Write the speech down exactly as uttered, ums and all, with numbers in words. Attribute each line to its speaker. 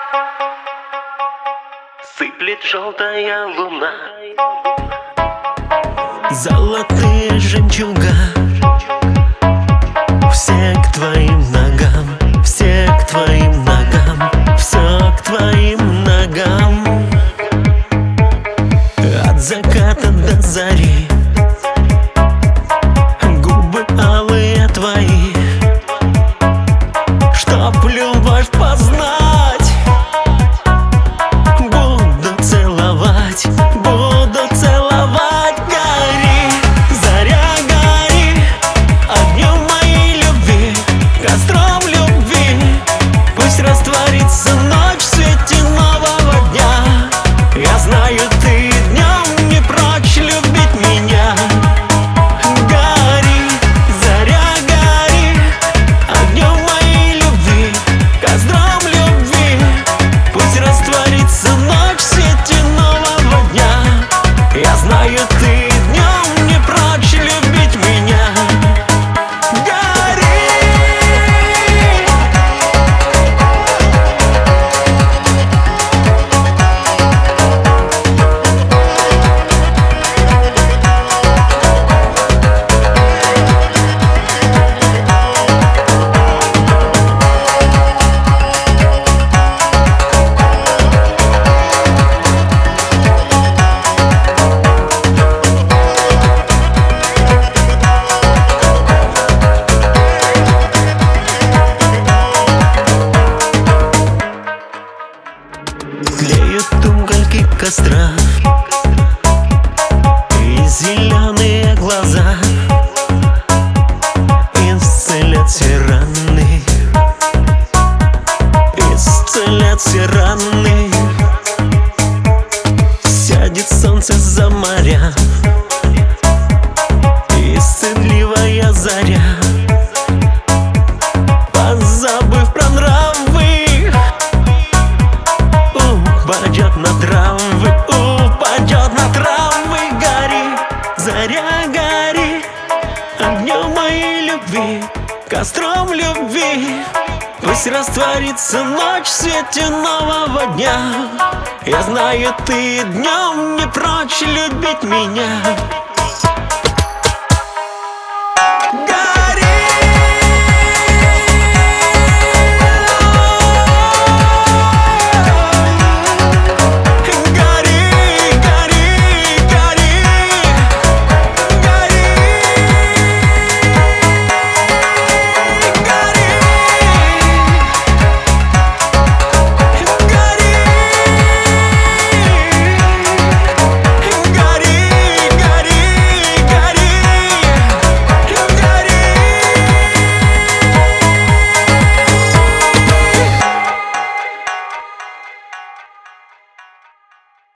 Speaker 1: Сыплет желтая луна,
Speaker 2: золотые жемчуга. Все к твоим ногам, все к твоим ногам, все к твоим ногам. От заката до зари губы алые твои, чтоб любовь познать. Буду целовать, буду целовать. Гори, заря, гори, огнем моей любви, костром любви. Пусть растворится ночь в свете нового дня. Я знаю, ты днем не прочь любить меня. Гори, заря, гори, огнем моей любви, костром любви. Пусть растворится ночь в свете нового дня. Я знаю, ты днем не прочь любить меня. Гори. Тлеют угольки костра и зеленые глаза исцелят все раны, исцелят все раны. Сядет солнце за моря и стыдливая заря, позабыв про нравы, упадет на травы, упадет на травы. Гори, заря, гори, огнем моей любви, костром любви. Пусть растворится ночь в свете нового дня. Я знаю, ты днем не прочь любить меня.